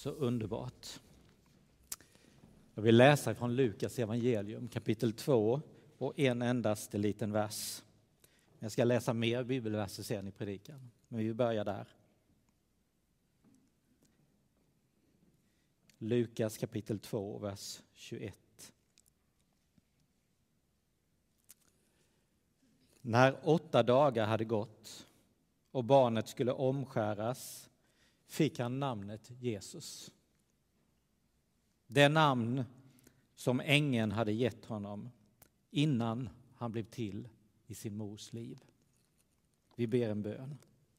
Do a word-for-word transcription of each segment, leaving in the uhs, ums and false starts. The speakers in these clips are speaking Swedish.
Så underbart. Jag vill läsa från Lukas evangelium kapitel två och en endaste liten vers. Jag ska läsa mer bibelverser sen i predikan, men vi börjar där. Lukas kapitel två, vers tjugoett. När åtta dagar hade gått och barnet skulle omskäras fick han namnet Jesus. Det namn som ängeln hade gett honom innan han blev till i sin mors liv. Vi ber en bön.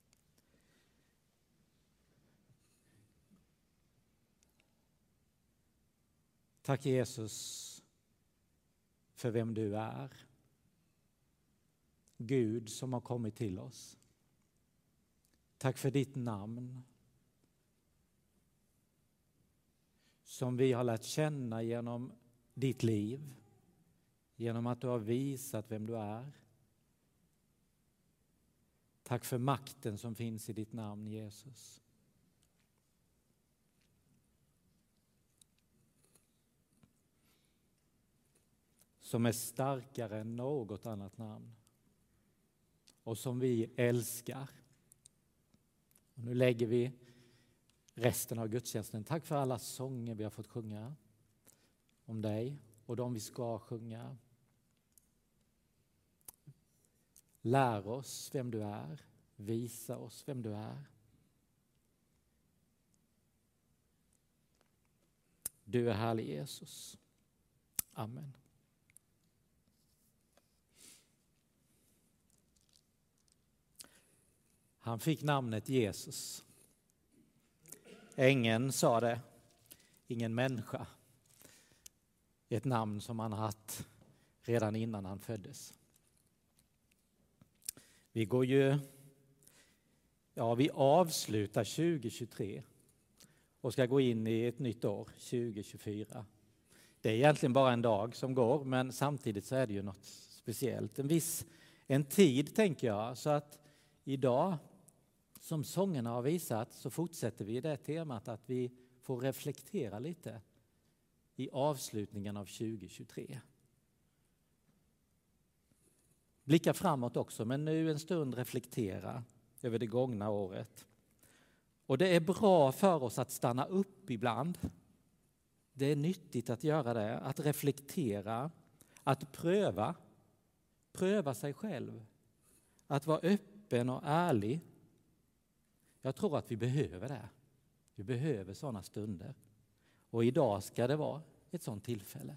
Tack Jesus för vem du är. Gud som har kommit till oss. Tack för ditt namn. Som vi har lärt känna genom ditt liv. Genom att du har visat vem du är. Tack för makten som finns i ditt namn Jesus. Som är starkare än något annat namn. Och som vi älskar. Och nu lägger vi resten av gudstjänsten. Tack för alla sånger vi har fått sjunga om dig och de vi ska sjunga. Lär oss vem du är. Visa oss vem du är. Du är härlig Jesus. Amen. Han fick namnet Jesus. Ängeln sa det, ingen människa. Ett namn som han haft redan innan han föddes. Vi går ju, ja vi avslutar tjugo tjugotre och ska gå in i ett nytt år, tjugo tjugofyra. Det är egentligen bara en dag som går, men samtidigt så är det ju något speciellt. En viss, en tid tänker jag, så att idag som sångerna har visat så fortsätter vi det temat att vi får reflektera lite i avslutningen av tjugo tjugotre. Blicka framåt också, men nu en stund reflektera över det gångna året. Och det är bra för oss att stanna upp ibland. Det är nyttigt att göra det, att reflektera, att pröva, pröva sig själv. Att vara öppen och ärlig. Jag tror att vi behöver det. Vi behöver sådana stunder. Och idag ska det vara ett sådant tillfälle.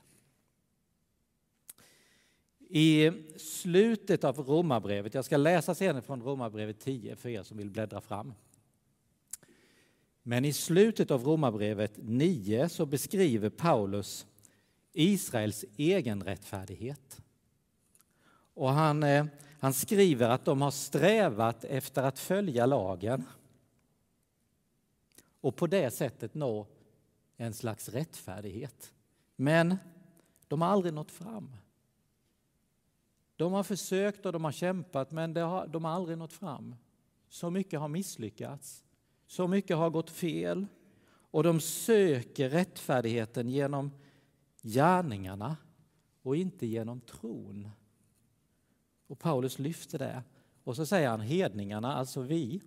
I slutet av Romarbrevet, jag ska läsa senare från Romarbrevet tio för er som vill bläddra fram. Men i slutet av Romarbrevet nio så beskriver Paulus Israels egen rättfärdighet. Och han, han skriver att de har strävat efter att följa lagen. Och på det sättet nå en slags rättfärdighet. Men de har aldrig nått fram. De har försökt och de har kämpat, men de har, de har aldrig nått fram. Så mycket har misslyckats. Så mycket har gått fel. Och de söker rättfärdigheten genom gärningarna och inte genom tron. Och Paulus lyfter det. Och så säger han hedningarna, alltså vi,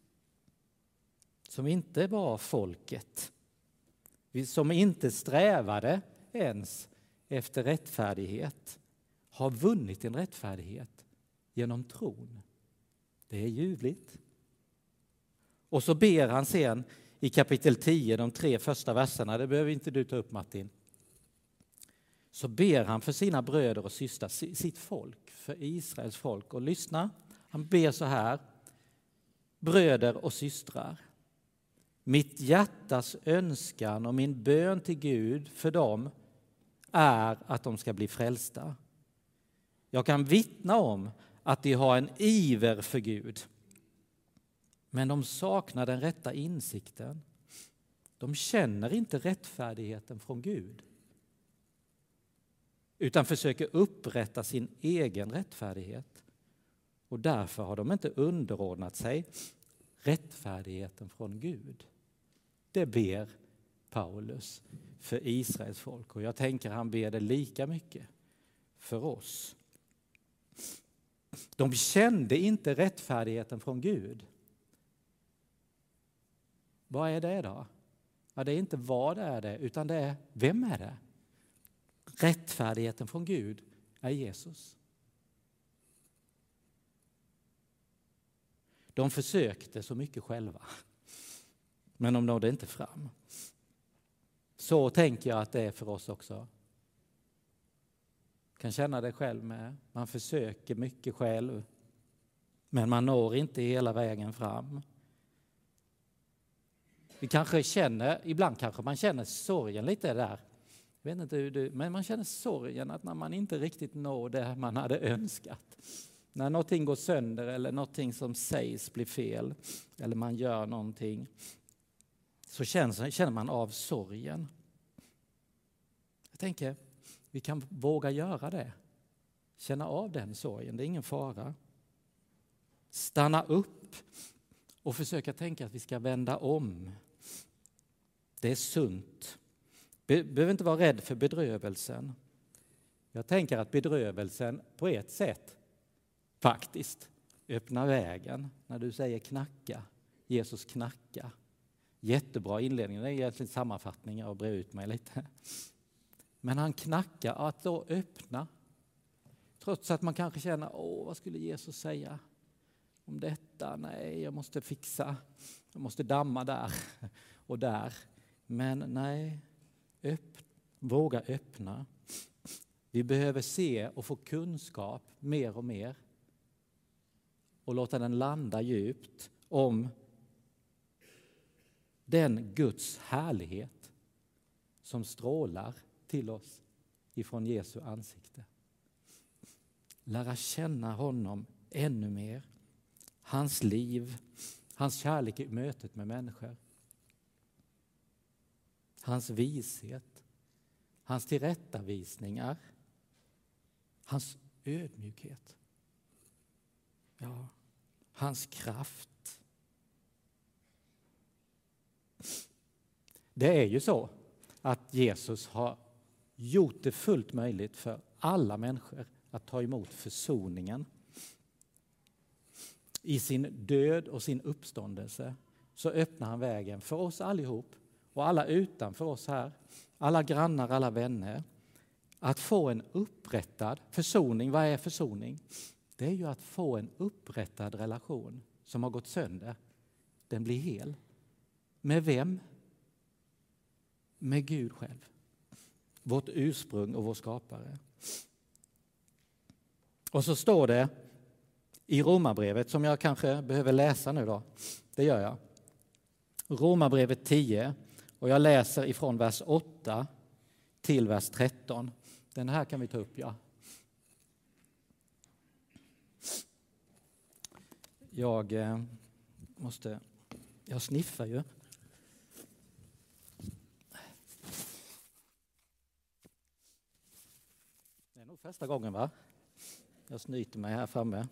som inte var folket. Som inte strävade ens efter rättfärdighet. Har vunnit en rättfärdighet genom tron. Det är ljuvligt. Och så ber han sen i kapitel tio, de tre första verserna, det behöver inte du ta upp Martin. Så ber han för sina bröder och systrar, sitt folk, för Israels folk. Och lyssna, han ber så här: bröder och systrar, mitt hjärtas önskan och min bön till Gud för dem är att de ska bli frälsta. Jag kan vittna om att de har en iver för Gud. Men de saknar den rätta insikten. De känner inte rättfärdigheten från Gud. Utan försöker upprätta sin egen rättfärdighet. Och därför har de inte underordnat sig rättfärdigheten från Gud. Det ber Paulus för Israels folk. Och jag tänker han ber det lika mycket för oss. De kände inte rättfärdigheten från Gud. Vad är det då? Ja, det är inte vad är det, utan det är vem är det? Rättfärdigheten från Gud är Jesus. De försökte så mycket själva, men de nådde inte fram. Så tänker jag att det är för oss också. Kan känna det själv med. Man försöker mycket själv, men man når inte hela vägen fram. Vi kanske känner, ibland kanske man känner sorgen lite där. Jag vet inte hur du, men man känner sorgen att när man inte riktigt når det man hade önskat. När någonting går sönder eller någonting som sägs blir fel eller man gör någonting, så känner, känner man av sorgen. Jag tänker, vi kan våga göra det. Känna av den sorgen, det är ingen fara. Stanna upp och försöka tänka att vi ska vända om. Det är sunt. Be- behöver inte vara rädd för bedrövelsen. Jag tänker att bedrövelsen på ett sätt faktiskt öppnar vägen. När du säger knacka, Jesus knacka. Jättebra inledning, det är egentligen sammanfattning, jag brer ut mig lite. Men han knackar, att då öppna. Trots att man kanske känner, åh vad skulle Jesus säga om detta? Nej, jag måste fixa, jag måste damma där och där. Men nej, öpp, våga öppna. Vi behöver se och få kunskap mer och mer. Och låta den landa djupt om den Guds härlighet som strålar till oss ifrån Jesu ansikte. Lära känna honom ännu mer. Hans liv, hans kärlek i mötet med människor. Hans vishet, hans tillrättavisningar, hans ödmjukhet. Ja, hans kraft. Det är ju så att Jesus har gjort det fullt möjligt för alla människor att ta emot försoningen. I sin död och sin uppståndelse så öppnar han vägen för oss allihop och alla utanför oss här, alla grannar, alla vänner, att få en upprättad försoning. Vad är försoning? Det är ju att få en upprättad relation som har gått sönder. Den blir hel. Med vem? Med Gud själv. Vårt ursprung och vår skapare. Och så står det i Romarbrevet, som jag kanske behöver läsa nu då. Det gör jag. Romarbrevet tio, och jag läser ifrån vers åtta till vers tretton. Den här kan vi ta upp, ja. Jag eh, måste, jag sniffar ju. Det är nog första gången, va? Jag snyter mig här framme.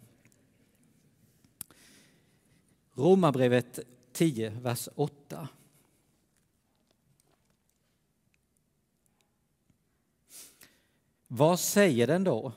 Romarbrevet tio, vers åtta. Vad säger den då?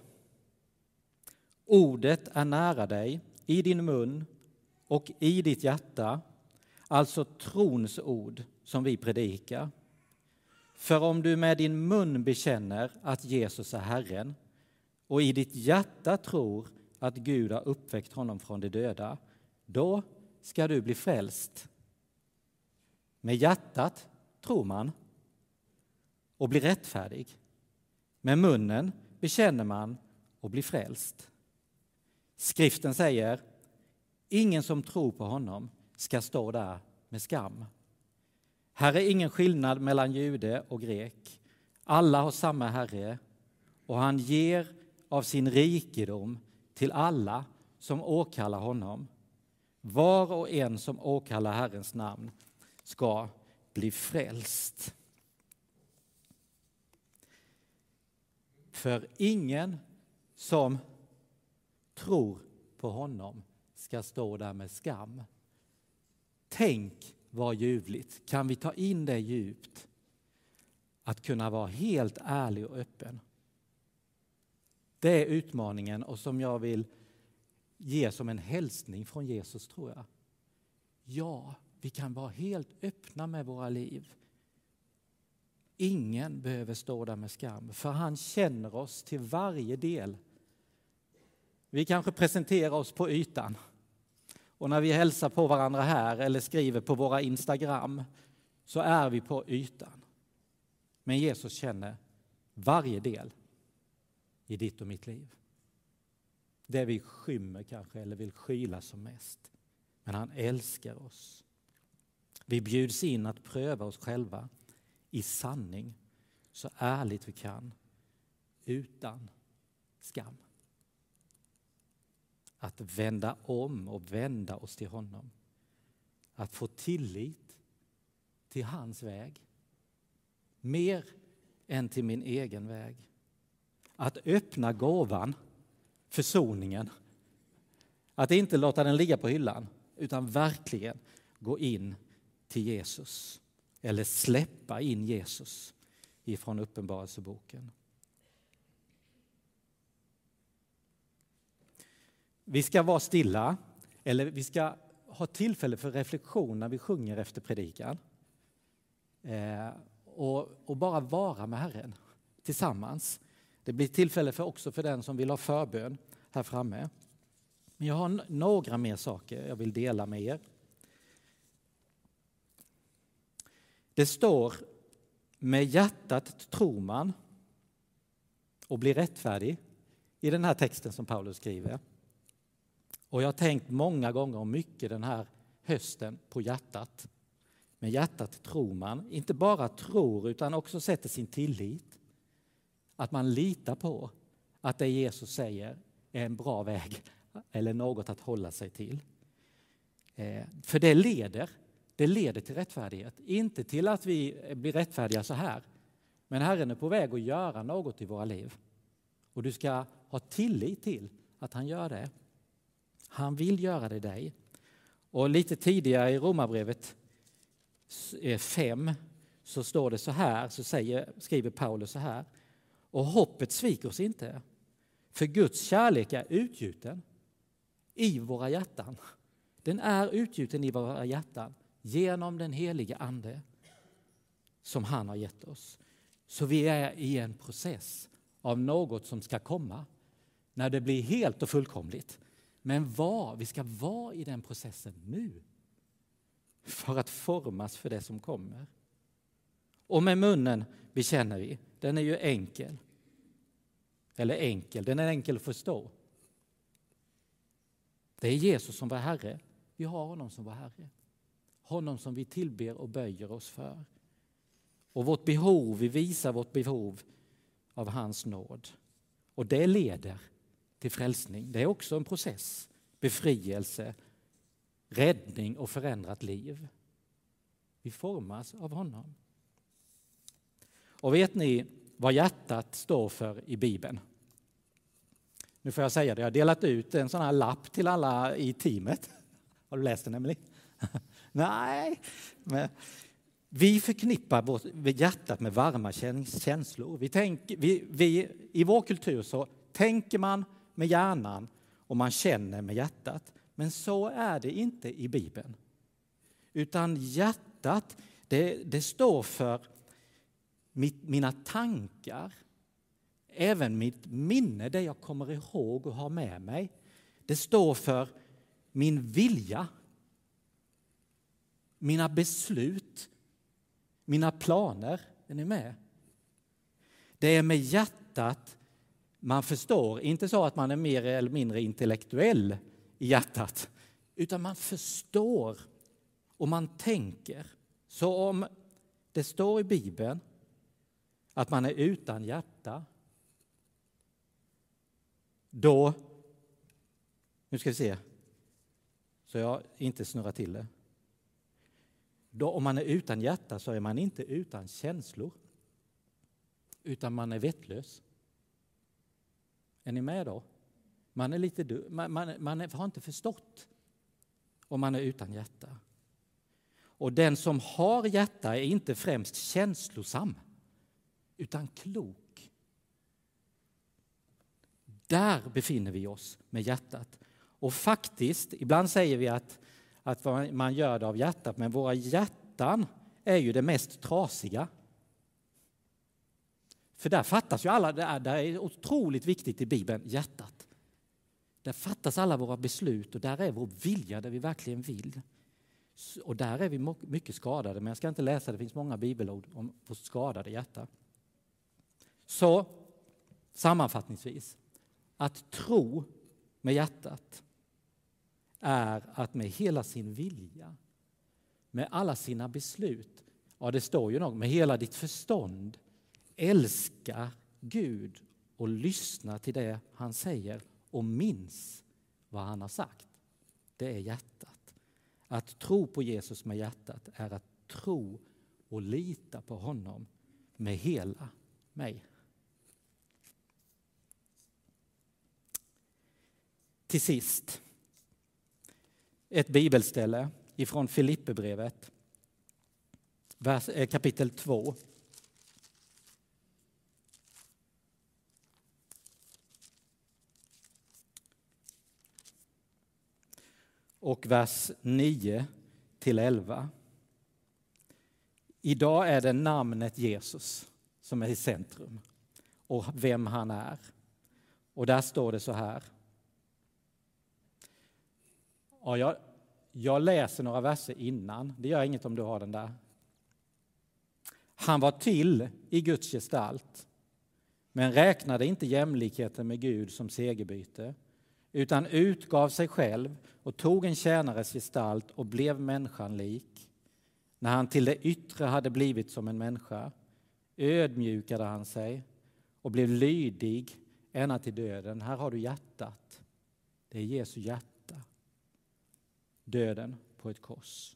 Ordet är nära dig, i din mun och i ditt hjärta, alltså trons ord som vi predikar. För om du med din mun bekänner att Jesus är Herren och i ditt hjärta tror att Gud har uppväckt honom från de döda, då ska du bli frälst. Med hjärtat tror man och blir rättfärdig. Med munnen bekänner man och blir frälst. Skriften säger, ingen som tror på honom ska stå där med skam. Här är ingen skillnad mellan jude och grek. Alla har samma Herre och han ger av sin rikedom till alla som åkallar honom. Var och en som åkallar Herrens namn ska bli frälst. För ingen som tror på honom ska stå där med skam. Tänk vad ljuvligt. Kan vi ta in det djupt att kunna vara helt ärlig och öppen. Det är utmaningen och som jag vill ge som en hälsning från Jesus, tror jag. Ja, vi kan vara helt öppna med våra liv. Ingen behöver stå där med skam, för han känner oss till varje del. Vi kanske presenterar oss på ytan. Och när vi hälsar på varandra här eller skriver på våra Instagram så är vi på ytan. Men Jesus känner varje del i ditt och mitt liv. Det vi skymmer kanske eller vill skyla som mest. Men han älskar oss. Vi bjuds in att pröva oss själva i sanning så ärligt vi kan utan skam. Att vända om och vända oss till honom. Att få tillit till hans väg. Mer än till min egen väg. Att öppna gåvan, försoningen. Att inte låta den ligga på hyllan, utan verkligen gå in till Jesus. Eller släppa in Jesus ifrån Uppenbarelseboken. Vi ska vara stilla, eller vi ska ha tillfälle för reflektion när vi sjunger efter predikan. Eh, och, och bara vara med Herren tillsammans. Det blir tillfälle för också för den som vill ha förbön här framme. Men jag har n- några mer saker jag vill dela med er. Det står, med hjärtat tror man och blir rättfärdig i den här texten som Paulus skriver. Och jag har tänkt många gånger och mycket den här hösten på hjärtat. Med hjärtat tror man, inte bara tror utan också sätter sin tillit. Att man litar på att det Jesus säger är en bra väg eller något att hålla sig till. Eh, för det leder, det leder till rättfärdighet. Inte till att vi blir rättfärdiga så här. Men Herren är på väg att göra något i våra liv. Och du ska ha tillit till att han gör det. Han vill göra det dig. Och lite tidigare i Romarbrevet fem så står det så här, så säger, skriver Paulus så här. Och hoppet sviker oss inte. För Guds kärlek är utgjuten i våra hjärtan. Den är utgjuten i våra hjärtan genom den helige ande som han har gett oss. Så vi är i en process av något som ska komma när det blir helt och fullkomligt. Men var, vi ska vara i den processen nu för att formas för det som kommer. Och med munnen bekänner vi. Den är ju enkel. Eller enkel, den är enkel att förstå. Det är Jesus som var Herre. Vi har honom som var Herre. Honom som vi tillber och böjer oss för. Och vårt behov, vi visar vårt behov av hans nåd. Och det leder till frälsning. Det är också en process. Befrielse, räddning och förändrat liv. Vi formas av honom. Och vet ni vad hjärtat står för i Bibeln? Nu får jag säga det, jag har delat ut en sån här lapp till alla i teamet. Har du läst den, Emily? Nej. Men vi förknippar vårt hjärtat med varma känslor. Vi tänker, vi, vi, I vår kultur så tänker man med hjärnan och man känner med hjärtat. Men så är det inte i Bibeln. Utan hjärtat, det, det står för mitt, mina tankar. Även mitt minne, det jag kommer ihåg och har med mig. Det står för min vilja. Mina beslut. Mina planer. Är ni med? Det är med hjärtat man förstår. Inte så att man är mer eller mindre intellektuell i hjärtat. Utan man förstår och man tänker. Så om det står i Bibeln att man är utan hjärta. Då, nu ska vi se, så jag inte snurrar till det. Då, om man är utan hjärta så är man inte utan känslor. Utan man är vettlös. Är ni med då? Man är lite du, man, man, man har inte förstått om man är utan hjärta. Och den som har hjärta är inte främst känslosam. utan klok. Där befinner vi oss med hjärtat. Och faktiskt, ibland säger vi att, att man gör det av hjärtat, men våra hjärtan är ju det mest trasiga. För där fattas ju alla, det är, det är otroligt viktigt i Bibeln, hjärtat. Där fattas alla våra beslut och där är vår vilja, där vi verkligen vill. Och där är vi mycket skadade, men jag ska inte läsa, det finns många bibelord om vårt skadade hjärta. Så sammanfattningsvis, att tro med hjärtat är att med hela sin vilja, med alla sina beslut, ja det står ju något, med hela ditt förstånd, älska Gud och lyssna till det han säger och minns vad han har sagt. Det är hjärtat. Att tro på Jesus med hjärtat är att tro och lita på honom med hela mig. Till sist, ett bibelställe ifrån Filipperbrevet, vers, kapitel två. Och vers nio till elva. Idag är det namnet Jesus som är i centrum och vem han är. Och där står det så här. Ja, jag, jag läser några verser innan. Det gör inget om du har den där. Han var till i Guds gestalt, men räknade inte jämlikheten med Gud som segerbyte, utan utgav sig själv och tog en tjänares gestalt och blev människan lik. När han till det yttre hade blivit som en människa ödmjukade han sig och blev lydig ända till döden. Här har du hjärtat. Det är Jesu hjärta. Döden på ett kors.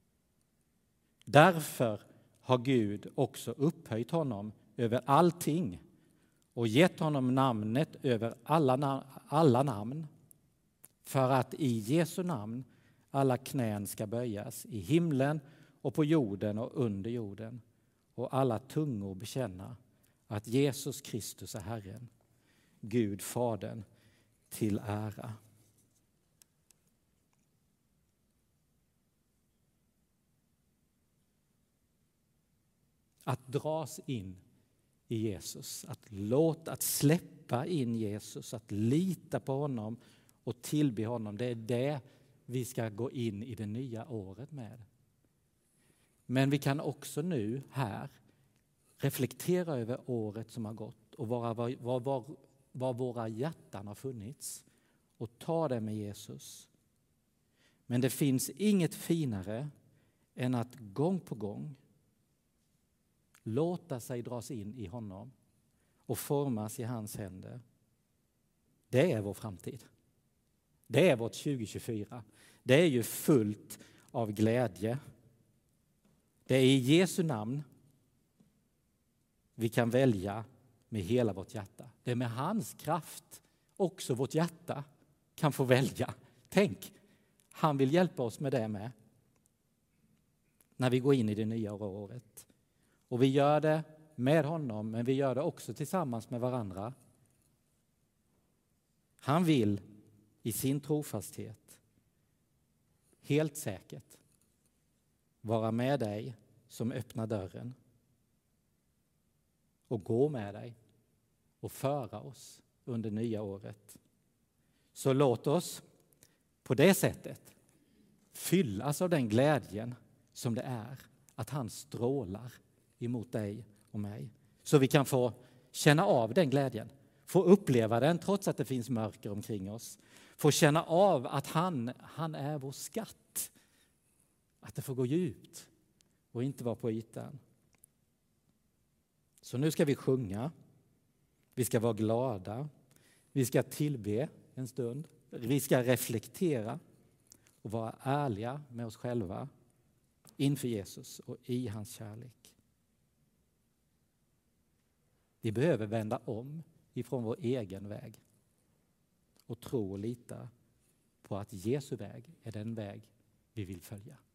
Därför har Gud också upphöjt honom över allting och gett honom namnet över alla, na- alla namn, för att i Jesu namn alla knän ska böjas i himlen och på jorden och under jorden, och alla tungor bekänna att Jesus Kristus är Herren, Gud Fadern till ära. Att dras in i Jesus, att låta, att släppa in Jesus, att lita på honom och tillbe honom. Det är det vi ska gå in i det nya året med. Men vi kan också nu här reflektera över året som har gått och var, var, var, var våra hjärtan har funnits och ta det med Jesus. Men det finns inget finare än att gång på gång låta sig dras in i honom och formas i hans händer. Det är vår framtid. Det är vårt tjugo tjugofyra. Det är ju fullt av glädje. Det är i Jesu namn vi kan välja med hela vårt hjärta. Det är med hans kraft också vårt hjärta kan få välja. Tänk, han vill hjälpa oss med det med. När vi går in i det nya året. Och vi gör det med honom, men vi gör det också tillsammans med varandra. Han vill i sin trofasthet helt säkert vara med dig som öppnar dörren och gå med dig och föra oss under nya året. Så låt oss på det sättet fyllas av den glädjen som det är att han strålar emot dig och mig. Så vi kan få känna av den glädjen. Få uppleva den trots att det finns mörker omkring oss. Få känna av att han, han är vår skatt. Att det får gå djupt och inte vara på ytan. Så nu ska vi sjunga. Vi ska vara glada. Vi ska tillbe en stund. Vi ska reflektera och vara ärliga med oss själva inför Jesus och i hans kärlek. Vi behöver vända om ifrån vår egen väg och tro och lita på att Jesu väg är den väg vi vill följa.